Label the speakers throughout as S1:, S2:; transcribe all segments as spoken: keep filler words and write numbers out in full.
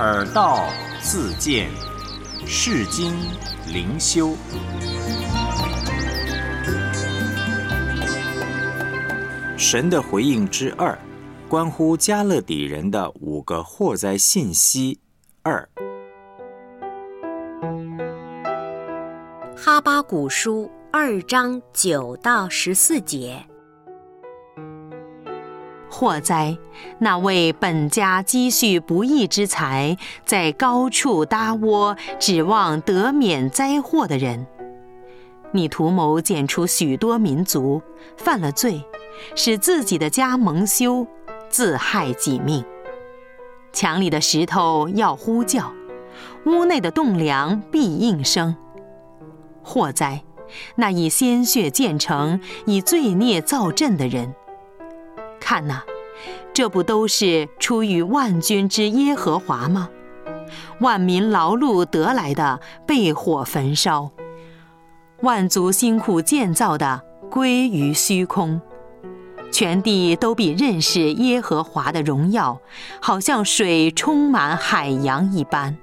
S1: 耳道自见，世经灵修。神的回应之二，关乎加勒底人的五个祸灾信息二。
S2: 哈巴谷书二章九到十四节。祸哉！那为本家积蓄不义之财，在高处搭窝，指望得免灾祸的人。你图谋剪除许多民族，犯了罪，使自己的家蒙羞，自害己命。墙里的石头要呼叫，屋内的栋梁必应声。祸哉！那以鲜血建成、以罪孽造镇的人。看哪，这不都是出于万军之耶和华吗？万民劳碌得来的被火焚烧，万族辛苦建造的归于虚空。全地都必认识耶和华的荣耀，好像水充满海洋一般。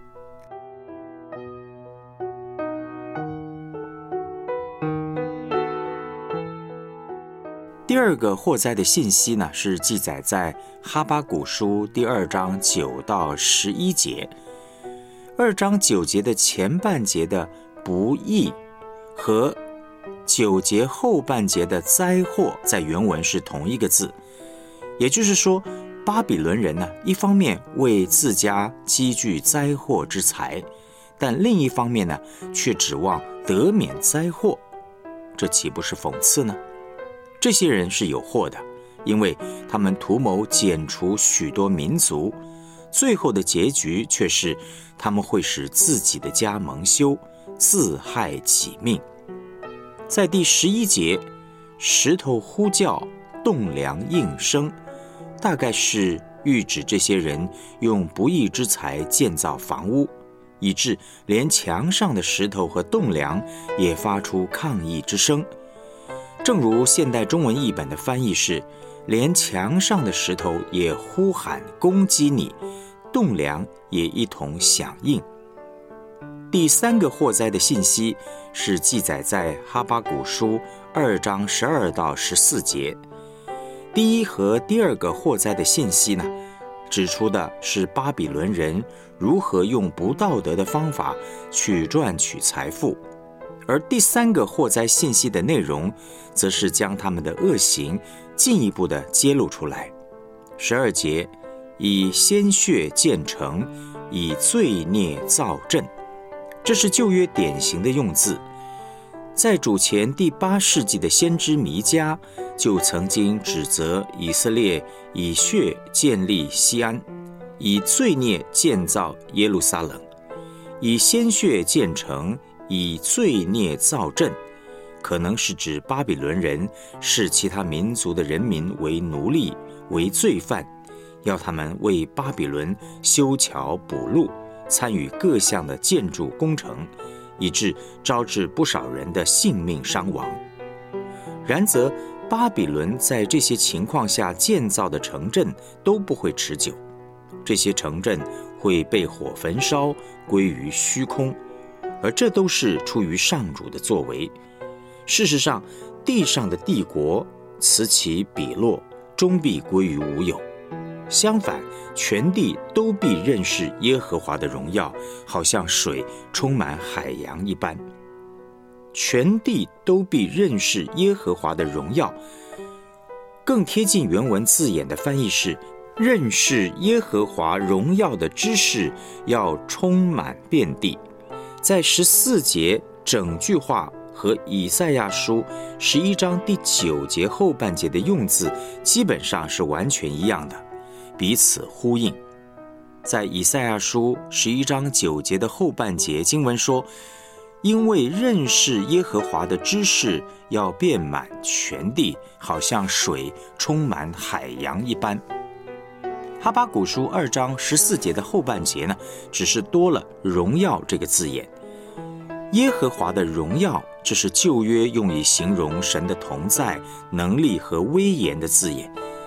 S1: 第二个祸灾的信息呢，是记载在哈巴谷书第二章九到十一节。二章九节的前半节的不义和九节后半节的灾祸，在原文是同一个字。也就是说，巴比伦人呢，一方面为自家积聚灾祸之财，但另一方面呢，却指望得免灾祸，这岂不是讽刺呢？这些人是有祸的，因为他们图谋剪除许多民族，最后的结局却是他们会使自己的家蒙羞，自害己命。在第十一节，石头呼叫，栋梁应声，大概是喻指这些人用不义之财建造房屋，以致连墙上的石头和栋梁也发出抗议之声。正如现代中文译本的翻译是，连墙上的石头也呼喊攻击你，栋梁也一同响应。第三个祸灾的信息是记载在哈巴谷书二章十二到十四节。第一和第二个祸灾的信息呢，指出的是巴比伦人如何用不道德的方法去赚取财富，而第三个祸灾信息的内容，则是将他们的恶行进一步的揭露出来。十二节，以鲜血建成，以罪孽造镇，这是旧约典型的用字。在主前第八世纪的先知弥迦，就曾经指责以色列以血建立西安，以罪孽建造耶路撒冷，以鲜血建成，以罪孽造镇，可能是指巴比伦人视其他民族的人民为奴隶，为罪犯，要他们为巴比伦修桥补路，参与各项的建筑工程，以致招致不少人的性命伤亡。然则巴比伦在这些情况下建造的城镇都不会持久，这些城镇会被火焚烧，归于虚空，而这都是出于上主的作为。事实上，地上的帝国此起彼落，终必归于无有。相反，全地都必认识耶和华的荣耀，好像水充满海洋一般。全地都必认识耶和华的荣耀，更贴近原文字眼的翻译是，认识耶和华荣耀的知识要充满遍地。在十四节整句话和以赛亚书十一章第九节后半节的用字基本上是完全一样的，彼此呼应。在以赛亚书十一章九节的后半节经文说，因为认识耶和华的知识要遍满全地，好像水充满海洋一般。哈巴谷书二章十四节的后半节呢，只是多了荣耀这个字眼。耶和华的荣耀，这是旧约用以形容神的同在、能力和威严的字眼。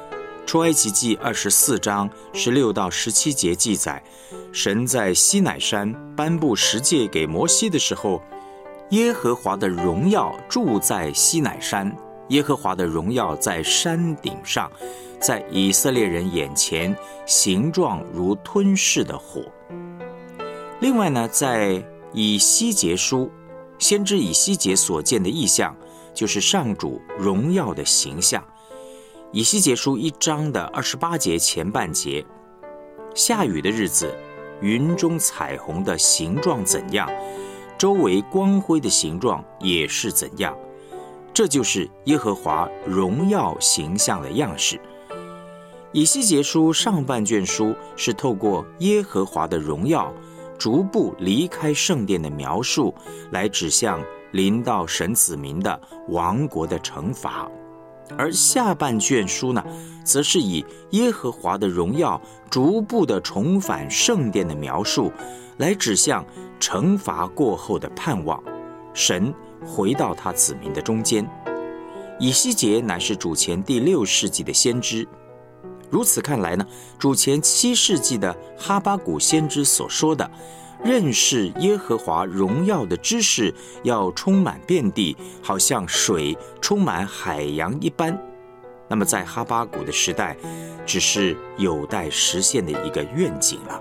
S1: 出埃及记二十四章十六到十七节记载，神在西乃山颁布十诫给摩西的时候，耶和华的荣耀住在西乃山，耶和华的荣耀在山顶上，在以色列人眼前，形状如吞噬的火。另外呢，在以西结书，先知以西结所见的异象，就是上主荣耀的形象。以西结书一章的二十八节前半节，下雨的日子，云中彩虹的形状怎样，周围光辉的形状也是怎样，这就是耶和华荣耀形象的样式。以西结书上半卷书是透过耶和华的荣耀逐步离开圣殿的描述，来指向临到神子民的亡国的惩罚。而下半卷书呢，则是以耶和华的荣耀逐步的重返圣殿的描述，来指向惩罚过后的盼望，神回到他子民的中间。以西结乃是主前第六世纪的先知，如此看来呢，主前七世纪的哈巴谷先知所说的认识耶和华荣耀的知识要充满遍地，好像水充满海洋一般，那么在哈巴谷的时代，只是有待实现的一个愿景了。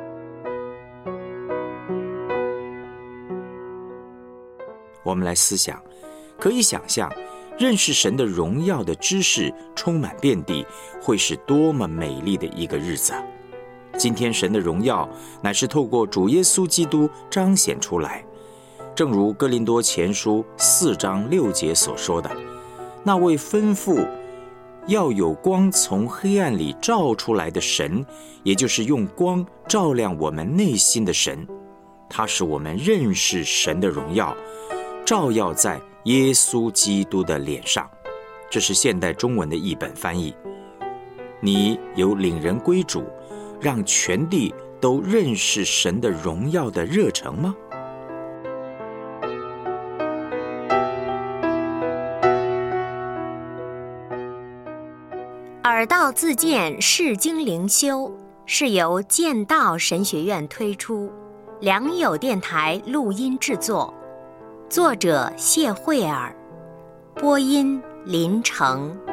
S1: 我们来思想，可以想象认识神的荣耀的知识充满遍地，会是多么美丽的一个日子啊！今天神的荣耀乃是透过主耶稣基督彰显出来，正如哥林多前书四章六节所说的，那位吩咐要有光从黑暗里照出来的神，也就是用光照亮我们内心的神，他使我们认识神的荣耀照耀在耶稣基督的脸上。这是现代中文的译本翻译。你有领人归主，让全地都认识神的荣耀的热诚吗？
S3: 耳道自荐释经灵修是由剑道神学院推出，良友电台录音制作，作者谢慧尔，播音林成。